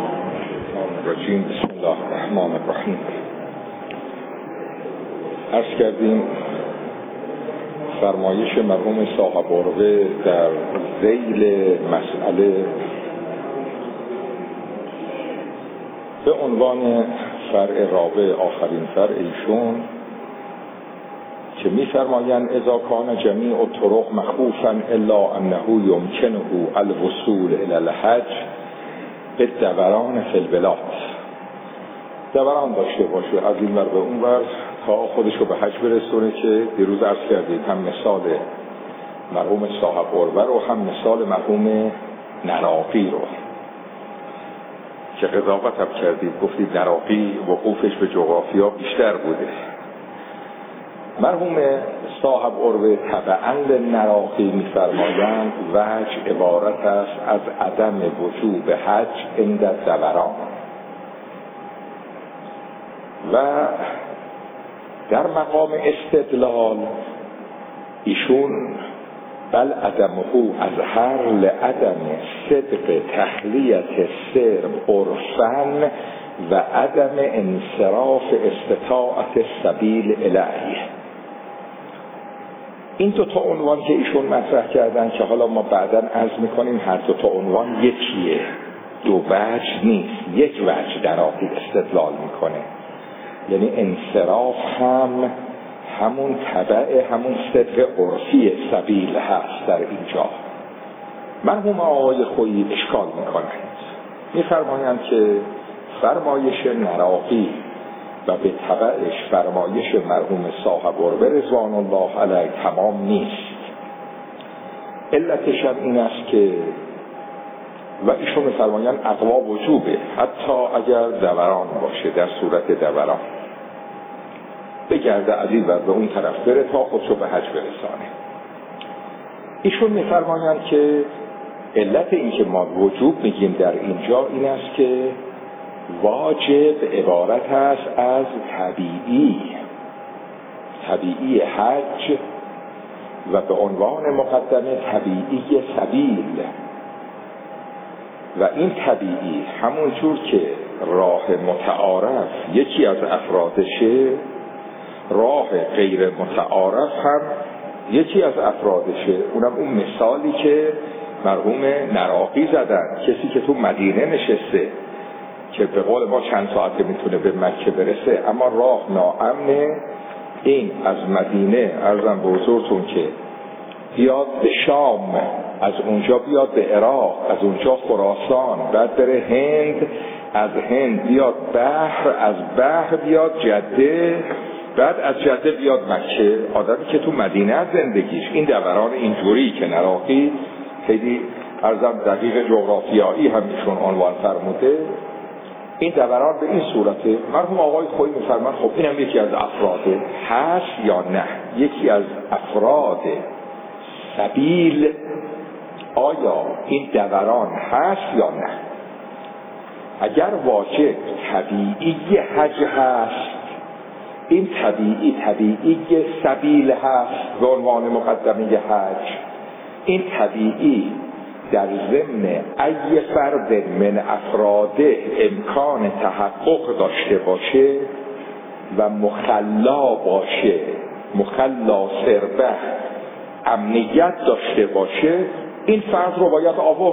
الرجیم. بسم الله الرحمن الرحیم. عرض کردیم فرمایش مرحوم صاحب عروه در ذیل مسئله به عنوان فرع رابع، آخرین فرع ایشون، که می‌فرمایند اذا کان جمیع الطرق مخوفا الا انه یمکنه الوصول الی الحج بالدوران فی البلاد. دوران داشته باشه از این ور به اون ور تا خودشو به حج برسونه، که دیروز عرض کردید هم مثال مرحوم صاحب عروه رو هم مثال مرحوم نراقی رو که قضاوت هم کردید، گفتید نراقی وقوفش به جغرافیا بیشتر بوده. مرحوم صاحب عروه تبعاً لنراقی می‌فرمایند وجه عبارت است از عدم وجوب حج عند الدوران، و در مقام استدلال ایشون بل عدمه از هر لعدم صدق تحلیت سرب عرفاً و عدم انصراف استطاعت سبیل الیه. این دو تا عنوان که ایشون مطرح کردن که حالا ما بعداً عرض میکنیم هر دو تا عنوان یکیه، دو وجه نیست، یک وجه در آخر استدلال میکنه، یعنی انصراف هم همون تبع همون صدق عرفی سبیل هست. در اینجا مرحوم آقای خویی اشکال میکنند، میفرمایند که فرمایش نراقی و به تبعش فرمایش مرحوم صاحب عروه رضوان الله علیه تمام نیست. علتش هم این است که و ایشون میفرمایند اقوا وجوبه حتی اگر دوران باشه، در صورت دوران بگرده از این ور به اون طرف بره تا خودشو به حج برسانه. ایشون میفرمایند که علت این که ما وجوب میگیم در اینجا این است که واجب عبارت است از طبیعی حج و به عنوان مقدمه طبیعی سبیل، و این طبیعی همون جور که راه متعارف یکی از افرادشه، راه غیر متعارف هم یکی از افرادشه. اونم اون مثالی که مرحوم نراقی زدن، کسی که تو مدینه نشسته که به قول ما چند ساعته میتونه به مکه برسه اما راه ناامنه، این از مدینه عرضم به حضورتون که بیاد به شام، از اونجا بیاد به عراق، از اونجا خراسان، بعد بره هند، از هند بیاد بحر، از بحر بیاد جده، بعد از جده بیاد مکه. آدمی که تو مدینه از زندگیش این دوران اینجوری که نراقی خیلی عرضم دقیق جغرافیایی همیشون عنوان فرموده، این دوران به این صورته. مرحوم آقای خویی می‌فرمایند خب اینم یکی از افراده، هست یا نه؟ یکی از افراد سبیل آیا این دوران هست یا نه؟ اگر واجب طبیعی حج هست، این طبیعی سبیل هست به عنوان مقدمه حج، این طبیعی در ضمن ای فرد من افراده امکان تحقق داشته باشه و مخلا باشه، مخلا سربه امنیت داشته باشه، این فرد رو باید آورد.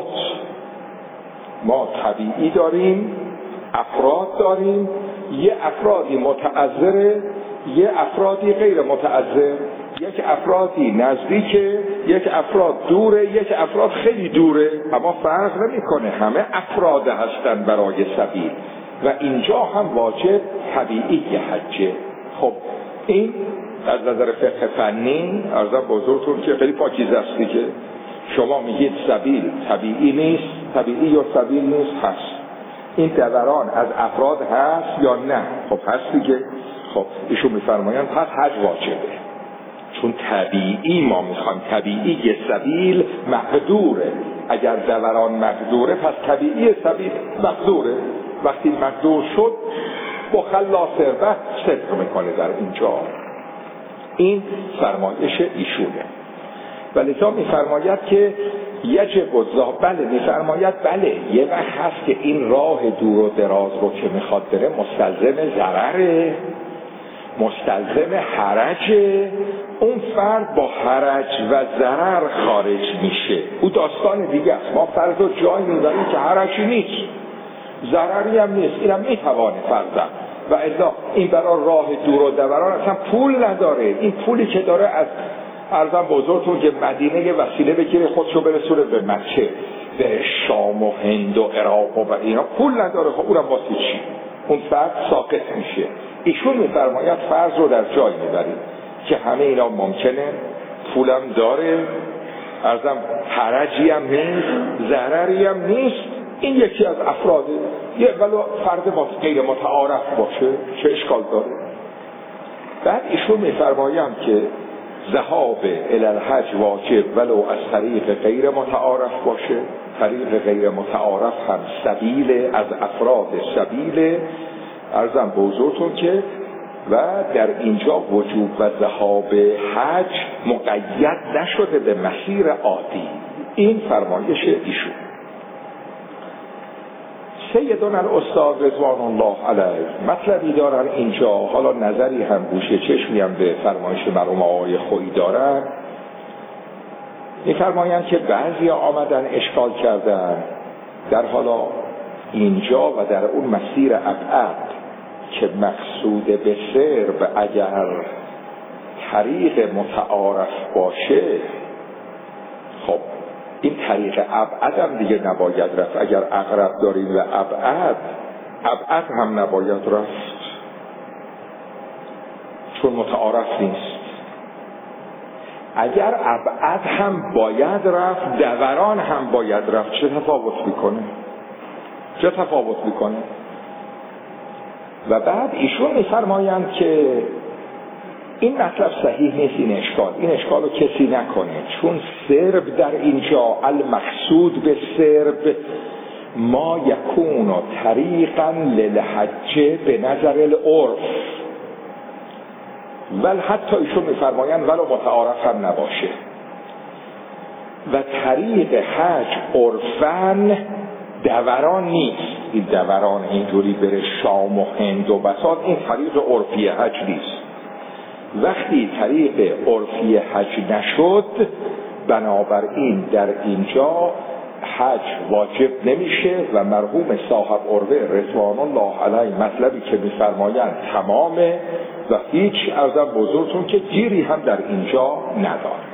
ما طبیعی داریم، افراد داریم، یه افرادی متعذره، یه افرادی غیر متعذر، یک افرادی نزدیکه، یک افراد دوره، یک افراد خیلی دوره، اما فرق نمیکنه، همه افراد هستن برای سبیل، و اینجا هم واجب طبیعی حجه. خب این از نظر فقه فنی عرضم بزرگتون که خیلی پاکیزه است دیگه. شما میگید سبیل طبیعی نیست، طبیعی یا سبیل نیست، هست. این دوران از افراد هست یا نه؟ خب هست دیگه. خب ایشون میفرمایند پس حج واجبه، چون طبیعی ما میخوایم، طبیعی سبیل مقدوره. اگر دوران مقدوره پس طبیعی سبیل مقدوره. وقتی مقدور شد مخلا ثروت صدق میکنه در اینجا. این فرمایش ایشونه. و لذا میفرماید که یجب الزهاب، بله میفرماید بله یه وقت هست که این راه دور و دراز رو که میخواد بره مستلزم ضرره، مستلزم حرجه، اون فرد با حرج و ضرر خارج میشه، او داستان دیگه است. ما فرض رو جای میذاریم که حرجی نیست، ضرری هم نیست، اینم میتوانه فرضاً و الا این برای راه دور و دوران اصلا پول نداره. این پولی که داره از ارزم بزرگتون که مدینه یه وسیله بگیره خودشو برسونه به مکه، به شام و هند و عراق و اینا، پول نداره. خب اونم واسه چی؟ اون فرد ساقط میشه. ایشون میفرماید فرض رو در جای میبرید که همه اینا ممکنه، پولم داره، ارزم حرجی هم نیست، ضرری هم نیست، این یکی از افراده، یه ولو فرد غیر متعارف باشه چه اشکال داره؟ بعد ایشون میفرمایند که ذهاب الی الحج واجب ولو از طریق غیر متعارف باشه. طریق غیر متعارف هم سبیل از افراد سبیل، عرضم به حضورتون که و در اینجا وجوب و ذهاب حج مقید نشده به مسیر عادی. این فرمایش ایشون. سیدنا الاستاد رضوان الله علیه مطلبی دارن اینجا، حالا نظری هم گوشه چشمی هم به فرمایش مرحوم آقای خویی دارن. می‌فرمایند که بعضی آمدن اشکال کردن در حالا اینجا و در اون مسیر ابعد که مقصود به سرب اگر طریق متعارف باشه، خب این طریق ابعد هم دیگه نباید رفت. اگر اقرب داریم و ابعد هم نباید رفت چون متعارف نیست. اگر ابعد هم باید رفت، دوران هم باید رفت، چه تفاوت میکنه؟ و بعد ایشون میفرمایند که این مطلب صحیح نیست، این اشکال رو کسی نکنه، چون سرب در اینجا المقصود به سرب ما یکون طریقا للحج به نظر العرف، ول حتی ایشون میفرمایند ولو متعارف هم نباشه. و طریق حج عرفاً دوران نیست، این دوران اینجوری بره شام و هند و بساط، این طریق عرفی حج نیست. وقتی طریق عرفی حج نشد، بنابراین در اینجا حج واجب نمیشه و مرحوم صاحب عروه رضوان الله علیه مطلبی که میفرمایند تمامه و هیچ عرضم بزرگتون که گیری هم در اینجا نداره.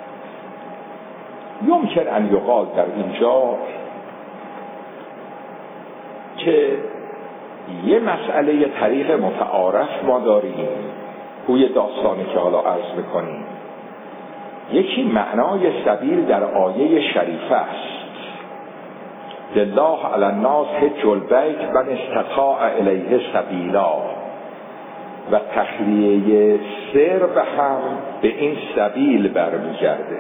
یمکن ان یقال در اینجا که یه مسئله طریق متعارف ما داریم، گوی داستانی که حالا عرض میکنیم. یکی معنای سبیل در آیه شریفه است، لله علی الناس حج البیت من استطاع الیه سبیلا، و تخلیه سرب هم به این سبیل برمیگرده.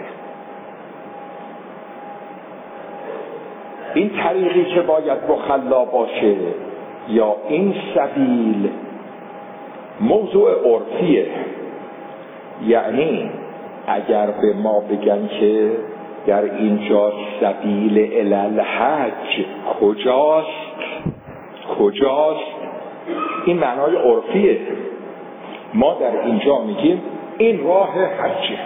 این طریقی که باید مخلا باشه یا این سبیل موضوع عرفیه. یعنی اگر به ما بگن که در اینجا سبیل الی الحج کجاست، این معنای عرفیه. ما در اینجا میگیم این راه حجه.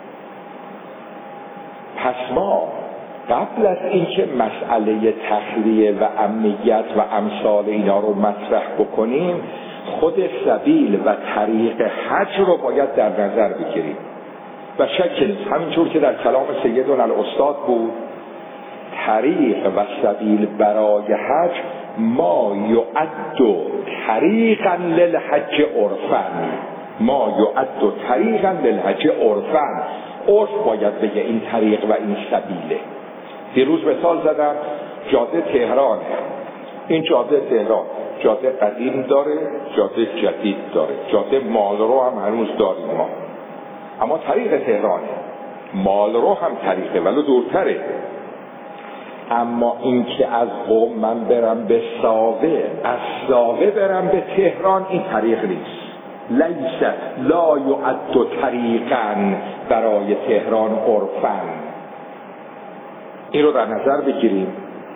پس ما قبل از اینکه مسئله تخلیه و امنیت و امثال اینا رو مطرح بکنیم، خود سبیل و طریق حج رو باید در نظر بگیریم. و شک نیست همینجور که در کلام سیدنا الاستاد بود، طریق و سبیل برای حج ما یعد طریقا للحج عرفا، عرف باید بگه این طریق و این سبیله. دیروز مثال زدم جاده تهرانه، این جاده تهران جاده قدیم داره، جاده جدید داره، جاده مالرو هم هنوز داریم ما، اما طریق تهرانه. مالرو هم طریقه ولو دورتره. اما این که از قم من برم به ساوه، از ساوه برم به تهران، این طریق نیست. لیس لا یعد طریقا برای تهران عرفا. این رو در نظر بگیریم.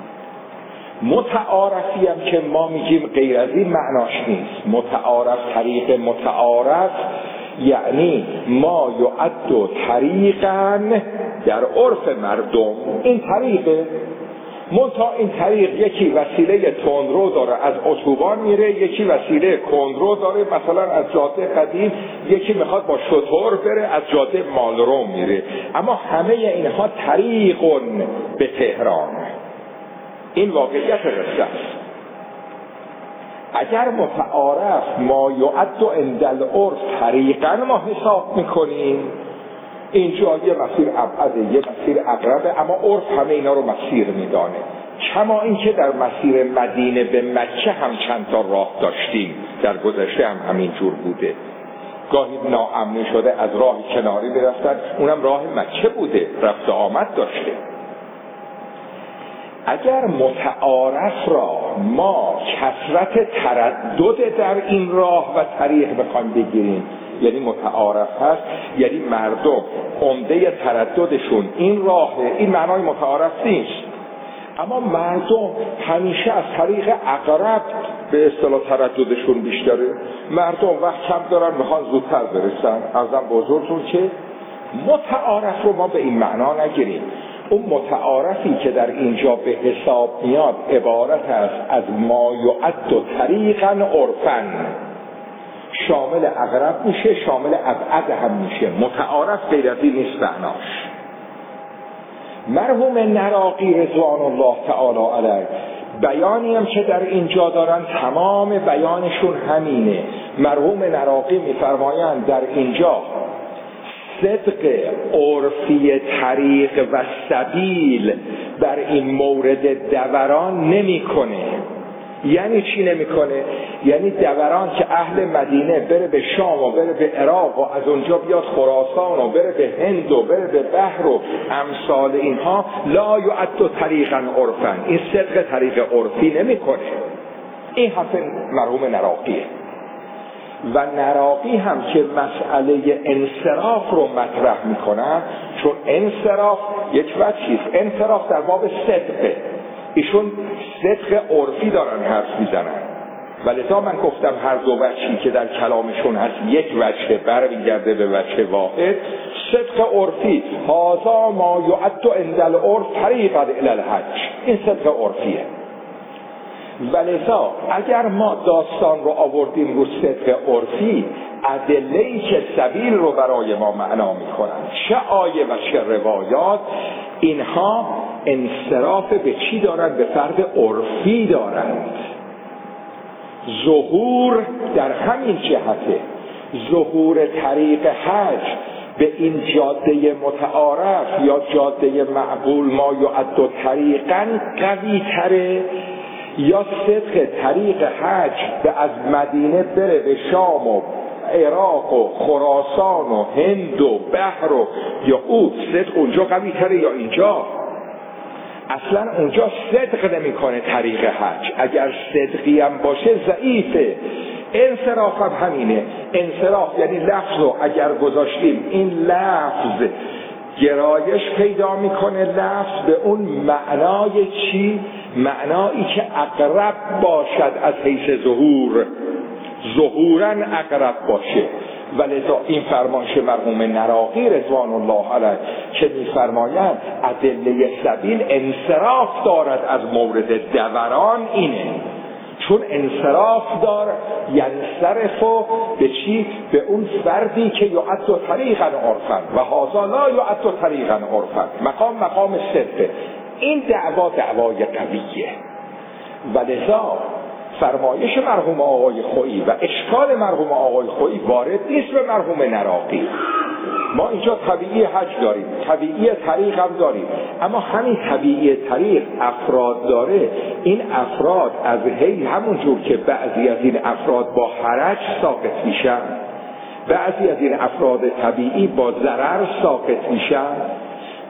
متعارفی هم که ما میگیم غیر از این معناش نیست. متعارف، طریق متعارف یعنی ما یعد طریقا در عرف مردم. این طریقه منتها این طریق یکی وسیله تندرو داره از اتوبان میره، یکی وسیله کندرو داره مثلا از جاده قدیم، یکی میخواد با شتر بره از جاده مالرو میره، اما همه اینها طریقون به تهران. این واقعیت قصه است. اگر متعارف ما یعد عند العرف طریقا ما حساب میکنیم، اینجا یه مسیر ابعده یه مسیر اقربه، اما عرف همه اینا رو مسیر میدانه. کما اینکه در مسیر مدینه به مکه هم چند تا راه داشتیم، در گذشته هم همین جور بوده. گاهی ناامنی شده از راه کناری میرفتن، اونم راه مکه بوده، رفت و آمد داشته. اگر متعارف را ما کثرت تردد در این راه و طریق بخوایم بگیریم، یعنی متعارف هست یعنی مردم عمده ترددشون این راهه، این معنای متعارف نیست. اما مردم همیشه از طریق اقرب به اصطلاح ترددشون بیشتره. مردم وقت کم دارن میخوان زودتر برسن. ازم بزرگتون که متعارف رو ما به این معنا نگیریم. اون متعارفی که در اینجا به حساب میاد عبارت است از ما یعد طریقا عرفا، شامل اقرب میشه، شامل ابعد هم میشه. متعارف غیر از این نیست معناش. مرحوم نراقی رضوان الله تعالی علیه بیانی هم که در اینجا دارن تمام بیانشون همینه. مرحوم نراقی میفرمایند در اینجا صدق عرفی طریق و سبیل در این مورد دوران نمیکنه. یعنی چی نمیکنه؟ یعنی دوران که اهل مدینه بره به شام و بره به عراق و از اونجا بیاد خراسان و بره به هند و بره به بحر و امثال اینها، لا یعد طریقا عرفا، این صدق طریق عرفی نمیکنه. این حرف مرحوم نراقیه. و نراقی هم که مسئله انصراف رو مطرح میکنن، چون انصراف یک وجهیست. انصراف در باب صدقه، ایشون صدق عرفی دارن حرف میزنن، ولذا من گفتم هر دو وجهی که در کلامشون هست یک وجه برمیگرده به وجه واحد. صدق عرفی، هذا ما یعد عند العرف طریقا الی الحج، این صدق عرفیه. ولذا اگر ما داستان رو آوردیم رو صدق عرفی، ادله‌ای که سبیل رو برای ما معنا میکنن، چه آیه و چه روایات، اینها انصراف به چی دارن؟ به فرد عرفی دارند. ظهور در همین جهته، ظهور طریق حج به این جاده متعارف یا جاده معقول ما یعد طریقا قوی تره، یا صدق طریق حج به از مدینه بره به شام و عراق و خراسان و هند و بحر و یهود، صدق اونجا قوی تره یا اینجا؟ اصلا اونجا صدق نمیکنه طریق حج. اگر صدقی هم باشه ضعیفه. انصراف هم همینه. انصراف یعنی لفظ رو اگر گذاشتیم این لفظ گرایش پیدا میکنه لفظ به اون معنای چی؟ معنایی که اقرب باشد از حیث ظهور، ظهوراً اقرب باشه. ولذا این فرمایش مرحوم نراقی رضوان الله علیه که میفرمایند ادله سبیل انصراف دارد از مورد دوران، اینه. چون انصراف داره ینصرف به چی؟ به اون فردی که یعد طریقا عرفا و هذا لا یعد طریقا عرفا. مقام صدقه. این دعوای قویه. ولذا فرمایش مرحوم آقای خویی و اشکال مرحوم آقای خویی وارد نیست به مرحوم نراقی. ما اینجا طبیعی حج داریم، طبیعی طریق هم داریم، اما همین طبیعی طریق افراد داره. این افراد از همون جور که بعضی از این افراد با حرج ساقط میشن، بعضی از این افراد طبیعی با ضرر ساقط میشن،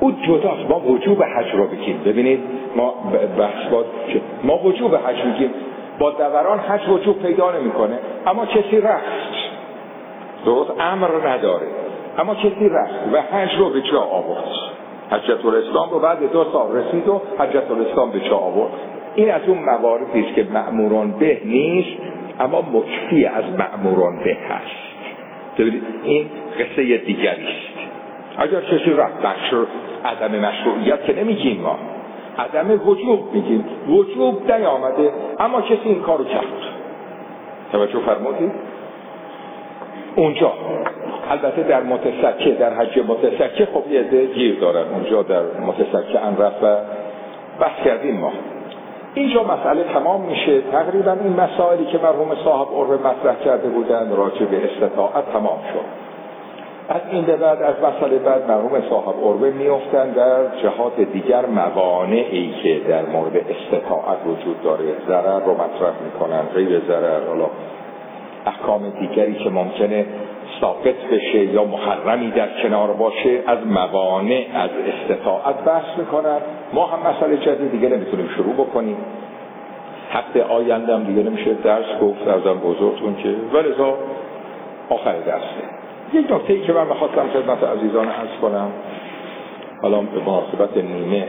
او جداست. ما وجوب حج رو بگیم. ببینید ما بحث ما وجوب حج میگیم، با دوران حج وجوب پیدا نمیکنه، اما کسی رفت، درست امر نداره، اما کسی رفت و حج رو به جا آورد. حجة الاسلام رو بعد 2 سال رسید و حجة الاسلام به جا آورد. این از اون مواردی است که مأموران به نیست اما مکفی از مأموران به هست. ببینید این قصه دیگری است. اگر کسی رفت عدم مشروعیت که نمیگیم، ما عدم وجوب میگیم، وجوب نیامده اما کسی این کارو کرد. توجه فرمودید؟ اونجا البته در متسکه، در حج متسکه خب یه عده گیر دارن اونجا در متسکه انرف و بحث کردیم ما. اینجا مسئله تمام میشه. تقریبا این مسائلی که مرحوم صاحب عروه مطرح کرده بودن راجع به استطاعت تمام شد. از این به بعد از مسئله بعد مرحوم صاحب عروه میافتن در جهات دیگر موانعی که در مورد استطاعت وجود داره، ضرر رو مطرح میکنن، غیر ضرر، حالا احکام دیگری که ممکنه ثابت بشه یا محرمی در کنار باشه، از موانع از استطاعت بحث میکنن. ما هم مسئله جدید دیگه نمیتونیم شروع بکنیم، هفته آینده هم دیگه نمیشه درس گفت ارزم بزرگتون که ولذا آخر درسه. یک نکته‌ای که من می‌خواستم خدمت عزیزان عرض کنم، حالا به مناسبت نیمه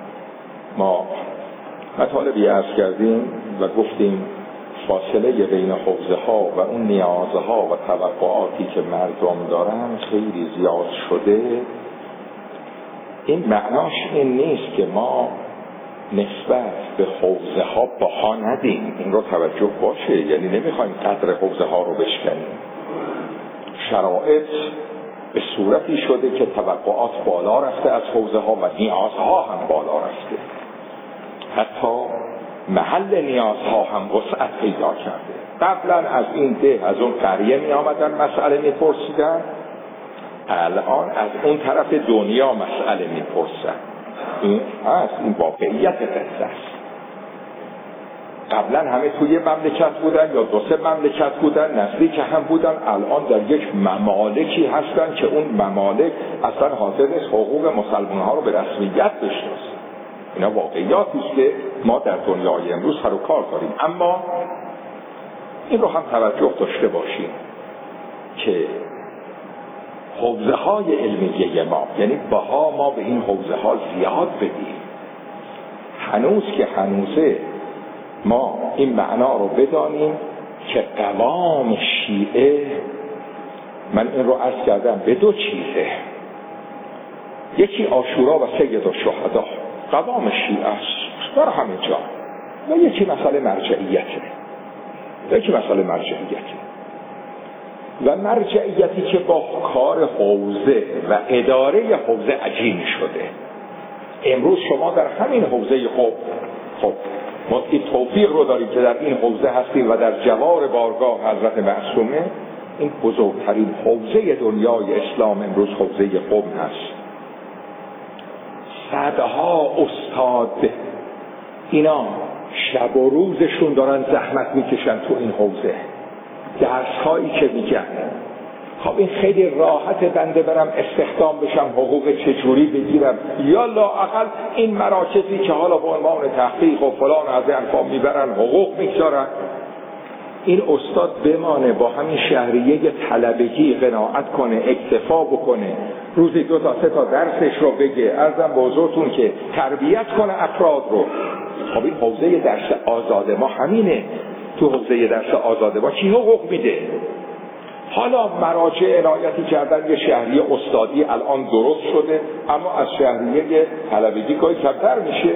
ما مطالبی عرض کردیم و گفتیم فاصله بین حوزه‌ها و اون نیازها و توقعاتی که مردم دارن خیلی زیاد شده. این معناش این نیست که ما نسبت به حوزه‌ها بها ندیم، این رو توجه باشه، یعنی نمیخوایم قدر حوزه‌ها رو بشکنیم. شرایط به صورتی شده که توقعات بالا رفته از حوزه‌ها و نیازها هم بالا رفته، حتی محل نیازها هم وسعت پیدا کرده. قبلا از این ده از اون قریه می آمدن مسئله می پرسیدن، الان از اون طرف دنیا مسئله می پرسن. این هست، این واقعیت قصه است. قبلا همه توی مملکت بودن یا 2-3 مملکت بودن، نزدیک هم بودن، الان در یک ممالکی هستن که اون ممالک اصلا حاضر نیست حقوق مسلمان ها رو به رسمیت بشناسه. اینا واقعیاتی است که ما در دنیای امروز سر و کار داریم. اما این رو هم توجه داشته باشیم که حوزه های علمیه ما، یعنی بها ما به این حوزه ها زیاد بدیم. هنوز که هنوزه ما این معنا رو بدانیم که قوام شیعه، من این رو عرض کردم، به 2 چیزه. یکی عاشورا و سید الشهدا، قوام شیعه است در همه جا، و یکی مسئله مرجعیته. و مرجعیتی که با کار حوزه و اداره حوزه عجین شده. امروز شما در همین حوزه خب ما این توفیق رو داریم که در این حوزه هستیم و در جوار بارگاه حضرت معصومه. این بزرگترین حوزه دنیای اسلام امروز حوزه قم هست. صدها استاد اینا شب و روزشون دارن زحمت میکشن تو این حوزه، درس هایی که میگن. خب این خیلی راحت بنده برم استخدام بشم، حقوق چجوری بگیرم، یا لااقل این مراکزی که حالا به عنوان تحقیق و فلان از انفا میبرن حقوق میگذارن، این استاد بمانه با همین شهریه طلبگی قناعت کنه، اکتفا بکنه، روزی 2 تا 3 تا درسش رو بگه، عرضم به حضورتون که تربیت کنه افراد رو. خب این حوزه درس آزاد ما همینه. تو حوزه درس آزاد ما چی حقوق میده؟ حالا مراجع عنایتی کردن، یه شهریه استادی الان درست شده، اما از شهریه طلبگی گاهی کمتر میشه.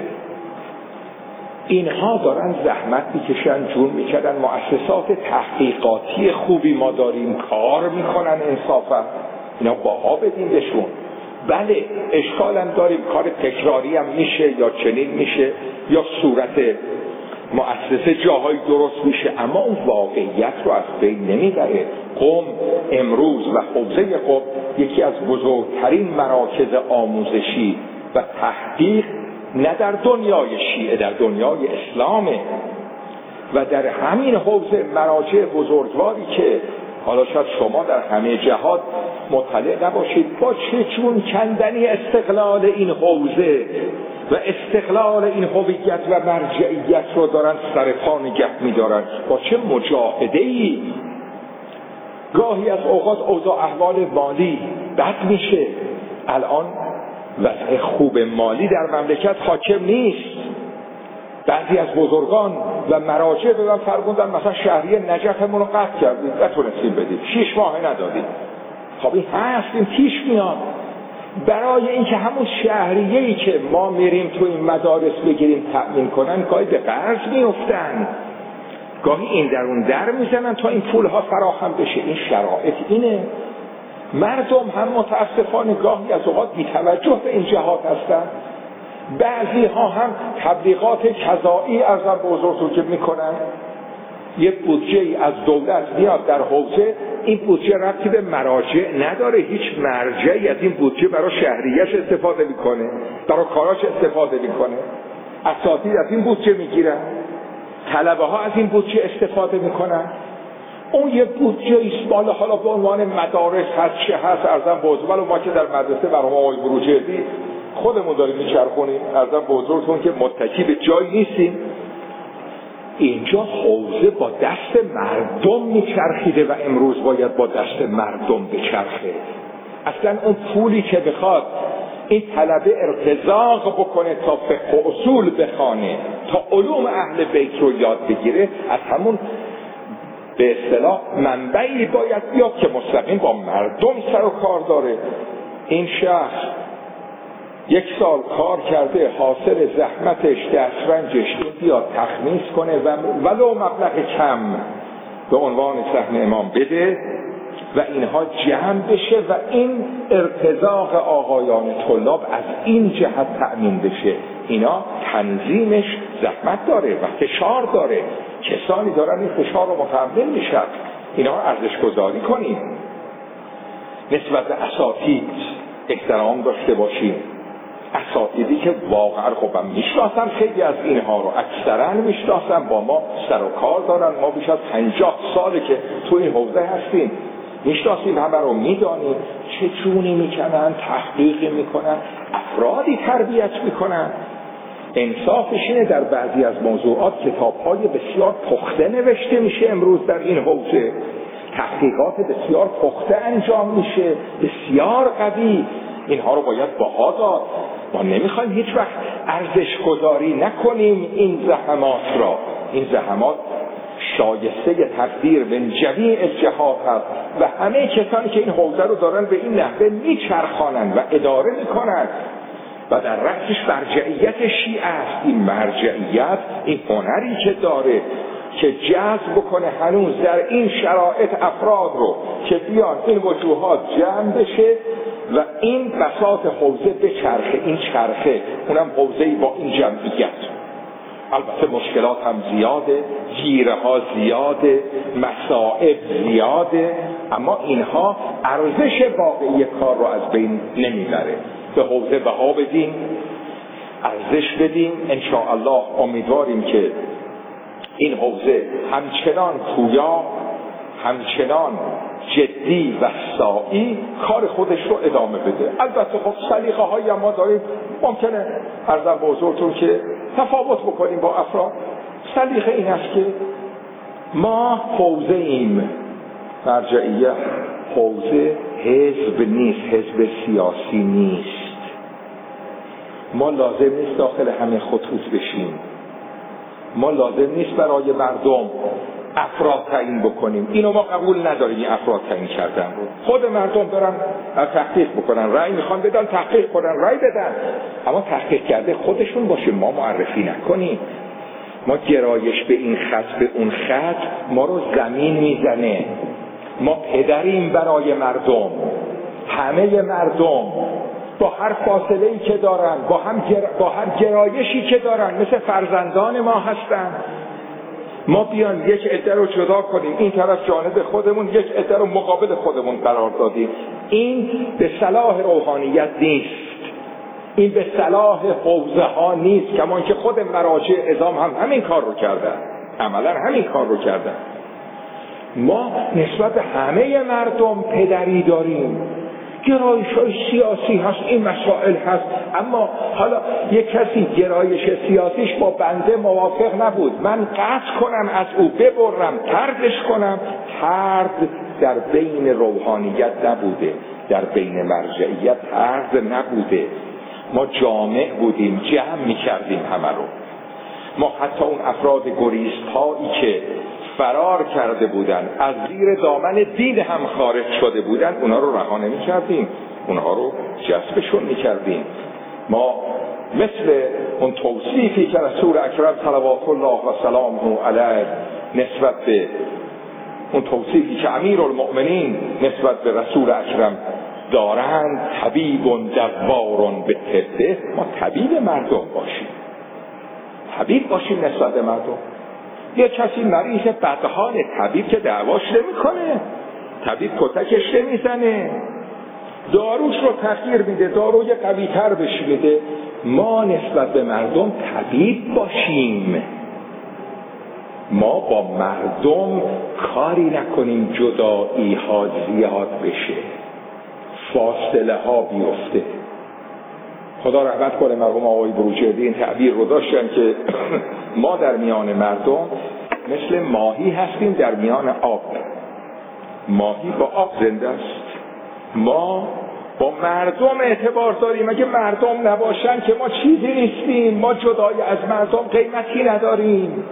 اینها دارن زحمت میکشن، جون میکردن، مؤسسات تحقیقاتی خوبی ما داریم، کار میکنن انصافا، اینا باها بدیم بهشون. بله اشکالم داریم، کار تکراری هم میشه یا چنین میشه یا صورت مؤسسه جاهای درست میشه، اما اون واقعیت رو از بین نمیبره. قم امروز و حوزه قم یکی از بزرگترین مراکز آموزشی و تحقیق نه در دنیای شیعه، در دنیای اسلامه. و در همین حوزه مراجع بزرگواری که حالا شاید شما در همه جهات مطلع نباشید با چه چون کندنی استقلال این حوزه و استقلال این هویت و مرجعیت رو دارن سر پا نگه می‌دارن، با چه مجاهده‌ای. گاهی از اوقات اوضاع احوال مالی بد میشه، الان وضع خوب مالی در مملکت حاکم نیست. بعضی از بزرگان و مراجع به من فرمودن مثلا شهریه نجفمون رو قطع کردیم، نتونستیم بدیم، 6 ماه ندادیم. خب این هست، این پیش میاد. برای اینکه همون شهریه‌ای که ما میریم تو این مدارس بگیریم تأمین کنن، گاهی به قرض میافتن، گاهی این در اون در میزنن تا این پولها فراهم بشه. این شرایط اینه. مردم هم متاسفانه گاهی از اوقات بی‌توجه به این جهات هستن. بعضی ها هم تبلیغات کذایی ارزم به حضورتون که میکنن، یه بودجه‌ای از دولت میاد در حوزه، این بودجه ربطی به مراجع نداره، هیچ مرجعی از این بودجه برای شهریه‌اش استفاده میکنه، برای کاراش استفاده میکنه. اساتید از این بودجه میگیرن، طلبه ها از این بودجه استفاده میکنن. اون یه بودجه ایست، حالا به عنوان مدارس هست چه هست ارزم به حضور، ولی ما که در مدرسه برنامه آقای بروجردی خودمون داریم میچرخونیم، ارزم به حضورتون که متکی به جایی نیستیم. اینجا حوزه با دست مردم میچرخیده و امروز باید با دست مردم بچرخه. اصلا اون پولی که بخواد این طلبه ارتزاق بکنه تا فقه اصول بخونه، تا علوم اهل بیت رو یاد بگیره، از همون به اصطلاح منبعی باید بیاد که مستقیم با مردم سر و کار داره. این شخص 1 سال کار کرده، حاصل زحمتش دسترنجش این بیاد تخمیس کنه و ولو مبلغ کم به عنوان سهم امام بده و اینها جمع بشه و این ارتزاق آقایان طلاب از این جهت تأمین بشه. اینا تنظیمش زحمت داره و فشار داره، کسانی دارن این فشار رو متحمل میشن. اینا ارزش گذاری کنیم، نسبت به اساتید احترام داشته باشیم. اساتیدی که واقعا خوبم میشناسن، خیلی از اینها رو اکثرا میشناسن، با ما سر و کار دارن، ما بیش از 50 ساله که تو این حوزه هستیم، میشناسیم، همه رو میدانیم چه جونی میکنن، تحقیقی میکنن، افرادی تربیت میکنن. انصافش اینه در بعضی از موضوعات کتاب‌های بسیار پخته نوشته میشه امروز در این حوزه، تحقیقات بسیار پخته انجام میشه، بسیار قوی. اینها رو باید بها داد. ما نمیخوایم هیچ وقت ارزش گذاری نکنیم این زحمات را. این زحمات شایسته تقدیر به جمیع جهات هست و همه کسانی که این حوزه رو دارن به این نحوه میچرخانند و اداره میکنند و در رأسش مرجعیت شیعه است. این مرجعیت، این هنری که داره که جذب بکنه هنوز در این شرایط افراد رو که بیان این وجوهات جمع بشه و این بساط حوزه بچرخه. این چرخه اونم حوزه‌ای با این جمعیت. البته مشکلات هم زیاده، گیره ها زیاده، مصائب زیاده، اما اینها ارزش واقعی کار رو از بین نمیبره. به حوزه بها بدیم، ارزش بدیم. انشاءالله امیدواریم که این حوزه همچنان پویا، همچنان جدی و سعی کار خودش رو ادامه بده. البته خب سلیقه هایی هم ما داریم، ممکنه عرضم به حضورتون که تفاوت بکنیم با افراد. سلیقه این است که ما حوزه ایم، مرجعیت حوزه حزب نیست، حزب سیاسی نیست. ما لازم نیست داخل همه خطوط بشیم، ما لازم نیست برای مردم افراد تعیین بکنیم. اینو ما قبول نداریم، این افراد تعیین کردن رو. خود مردم برن تحقیق بکنن، رأی میخوان بدن، تحقیق کنن، رأی بدن، اما تحقیق کرده خودشون باشه، ما معرفی نکنیم. ما گرایش به این خط به اون خط ما رو زمین میزنه. ما پدریم برای مردم، همه مردم با هر فاصله‌ای که دارن، با هر گرایشی که دارن، مثل فرزندان ما هستن. ما بیان یک عده رو جدا کنیم، این طرف جانب خودمون، یک عده رو مقابل خودمون قرار دادیم. این به صلاح روحانیت نیست، این به صلاح حوزه ها نیست. کمان که خود مراجع اعظام هم همین کار رو کردن، عملا همین کار رو کردن. ما نسبت به همه مردم پدری داریم، گرایش‌های سیاسی هست، این مسائل هست، اما حالا یک کسی گرایش سیاسیش با بنده موافق نبود، من قطع کنم از او، ببرم، طردش کنم. طرد در بین روحانیت نبوده، در بین مرجعیت طرد نبوده. ما جامع بودیم، جمع می‌کردیم همه رو. ما حتی اون افراد گریزپایی که فرار کرده بودن، از زیر دامن دین هم خارج شده بودن، اونا رو رها نمی‌کردیم، اونها رو جذبشون می‌کردیم. ما مثل اون توصیفی که رسول اکرم صلوات الله و سلامه علیه نسبت به اون توصیفی که امیرالمؤمنین نسبت به رسول اکرم دارند، طبیب دوار به طبه، ما طبیب مردم باشیم، طبیب باشیم نسبت به مردم. یه کسی مریض بدحال، طبیب که دعواش نمی‌کنه، طبیب کتکش نمیزنه، داروش رو تغییر میده، داروی قوی‌تر بهش بده. ما نسبت به مردم طبیب باشیم، ما با مردم کاری نکنیم جدایی ها زیاد بشه، فاصله ها بیفته. خدا رحمت کنه مرحوم آقای بروجردی این تعبیر رو داشتن که ما در میان مردم مثل ماهی هستیم در میان آب، ماهی با آب زنده است. ما با مردم اعتبار داریم، اگه مردم نباشن که ما چیزی نیستیم، ما جدای از مردم قیمتی نداریم.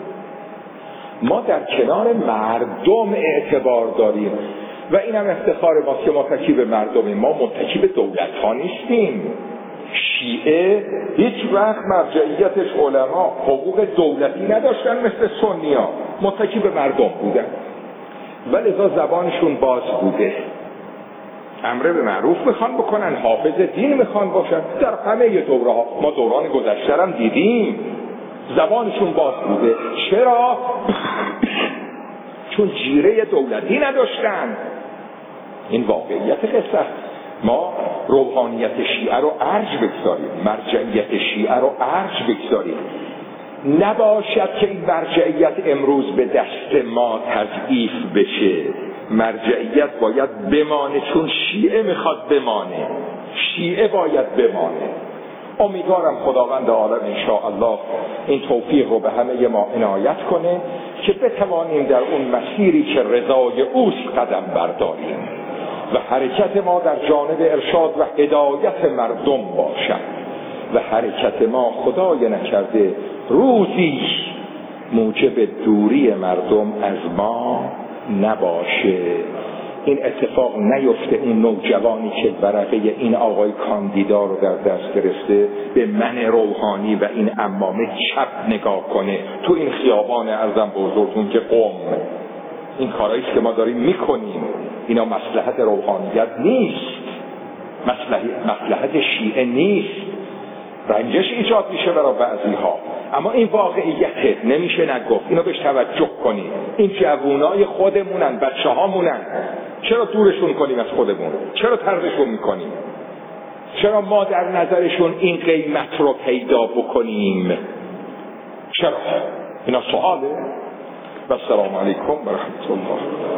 ما در کنار مردم اعتبار داریم و اینم افتخار ماست که متکی به مردمیم، ما متکی به دولت ها نیستیم. شیعه هیچ وقت مرجعیتش علما حقوق دولتی نداشتن مثل سنی ها، متکی به مردم بودن ولی ازا زبانشون باز بوده، امر به معروف میخوان بکنن، حافظ دین میخوان باشن. در همه دوره ها، ما دوران گذشته هم دیدیم زبانشون باز بوده. چرا؟ چون جیره دولتی نداشتن. این واقعیت قصه. ما روحانیت شیعه رو ارج بگذاریم، مرجعیت شیعه رو ارج بگذاریم. نباشد که این مرجعیت امروز به دست ما تضعیف بشه. مرجعیت باید بمانه، چون شیعه میخواد بمانه، شیعه باید بمانه. امیدوارم خداوند عالم انشاءالله این توفیق رو به همه ما عنایت کنه که بتوانیم در اون مسیری که رضای اوست قدم برداریم و حرکت ما در جانب ارشاد و هدایت مردم باشد و حرکت ما خدای نکرده روزی موجب دوری مردم از ما نباشه. این اتفاق نیفته اون نوجوانی که ورقه این آقای کاندیدا رو در دست گرفته به من روحانی و این عمامه چپ نگاه کنه تو این خیابان ارزم بزرگتون که قم. این کارهایی که ما داریم میکنیم اینا مصلحت روحانیت نیست، مصلحت شیعه نیست. رنجش ایجاد میشه برای بعضی ها، اما این واقعیته، نمیشه نگفت. اینو بهش توجه کنیم. این جوانای خودمونن، بچه هامونن، چرا دورشون کنیم از خودمون؟ چرا طردشون میکنیم؟ چرا ما در نظرشون این قیمت رو پیدا بکنیم؟ چرا؟ اینا سواله. و السلام علیکم و رحمت الله.